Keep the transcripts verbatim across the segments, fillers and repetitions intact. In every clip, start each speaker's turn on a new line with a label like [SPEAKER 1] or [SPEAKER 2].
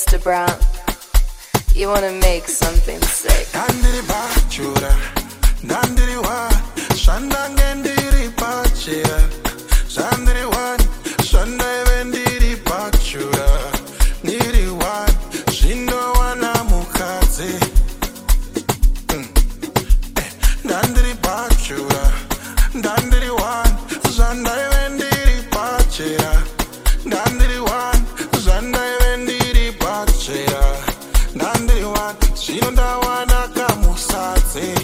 [SPEAKER 1] Mister Brown. You wanna make something sick.
[SPEAKER 2] Dandiri bachura, dandiri wa, shandangendiri bachira, sandiri wa, shandavendiri bachura, niri wa, shindo wana mukaze. Dandiri bachura, dandiri wa, shandavendiri bachira, dandiri wa, shandavendiri bachira. Dandiri wa, shinda wana kamusaze.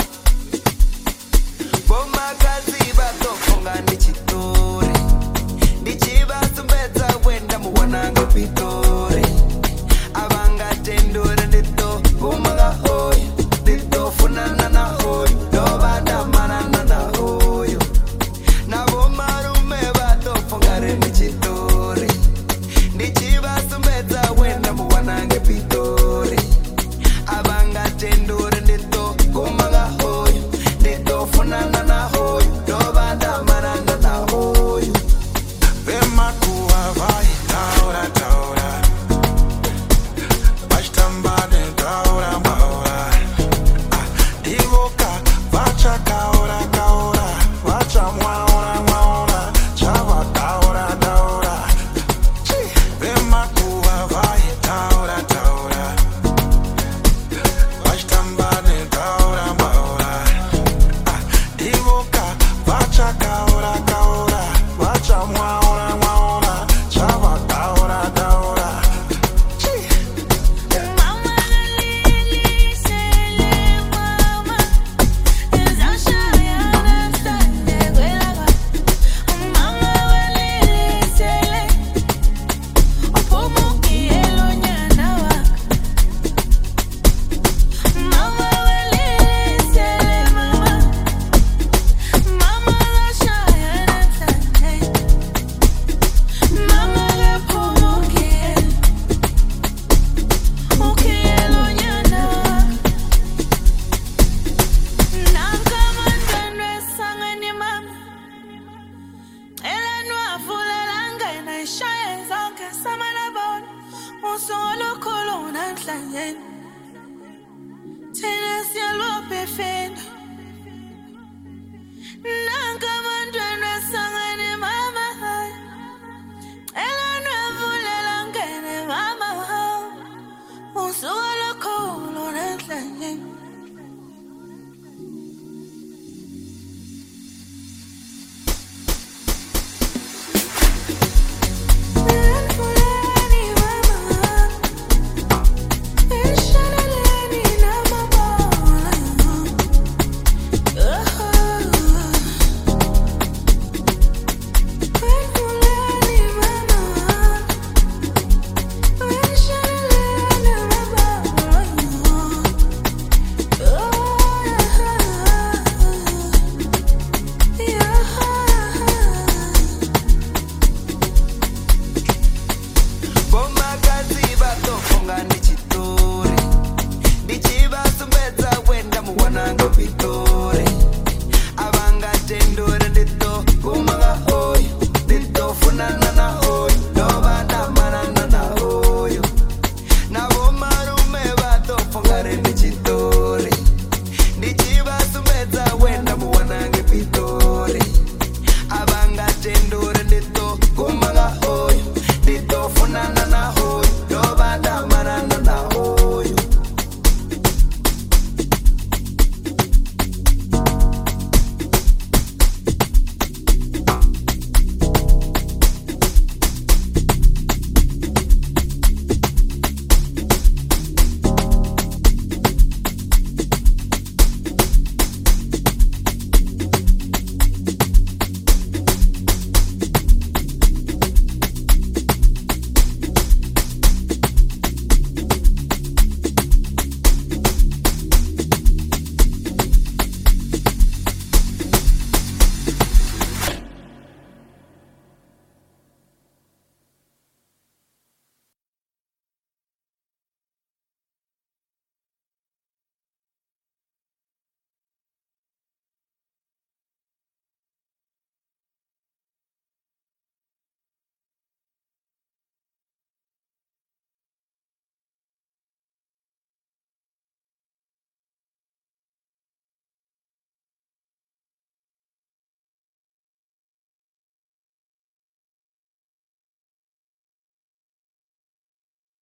[SPEAKER 3] Boma kazi bato konga ndichitori, ndichiba sumbeza wenda muwananga pitori. Abanga tendore ndito kumaga hoyo, ndito funana na hoyo, dobada manana na hoyo. Na boma rume bato fongare ndichitori, ndichiba sumbeza wenda muwananga pitori. Abanga tendore ndito kumaga hoyo, ndito funana na hoyo, dobada manana na hoyo.
[SPEAKER 2] Vema kuwa vai taura taura, bashtambade taura maura. Divoka vacha kaura kaura, vacha mwaura mwaura, chava taura taura. Vema kuwa vai taura taura, bashtambade taura maura. Divoka vacha kaura kaura, vacha mwaura mwaura, chava taura taura.
[SPEAKER 4] Mama lili sele mama, ezashayana sande gwelaba. Mama lili sele, opomuki elonyana wa. Mama lili sele mama, mama ezashayana sande. Mama lepomuki muki elonyana wa. Nankamandandwe sangani mama, elenwa fulalanga inaishaye zonke samanabona. Musolo kolona nhlanyeni, thina siyalwa befenda.